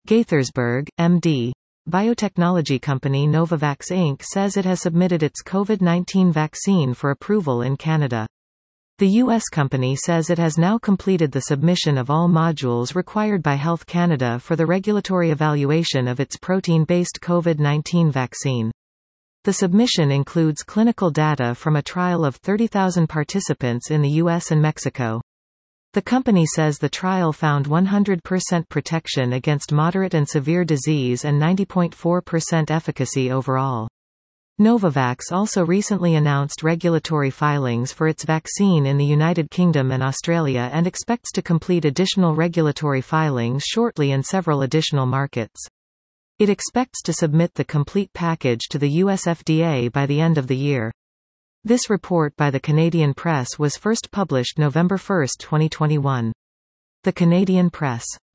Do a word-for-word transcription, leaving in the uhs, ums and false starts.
Gaithersburg, M D Biotechnology company Novavax Incorporated says it has submitted its COVID nineteen vaccine for approval in Canada. The U S company says it has now completed the submission of all modules required by Health Canada for the regulatory evaluation of its protein-based COVID nineteen vaccine. The submission includes clinical data from a trial of thirty thousand participants in the U S and Mexico. The company says the trial found one hundred percent protection against moderate and severe disease and ninety point four percent efficacy overall. Novavax also recently announced regulatory filings for its vaccine in the United Kingdom and Australia and expects to complete additional regulatory filings shortly in several additional markets. It expects to submit the complete package to the U S F D A by the end of the year. This report by the Canadian Press was first published November first, twenty twenty-one. The Canadian Press.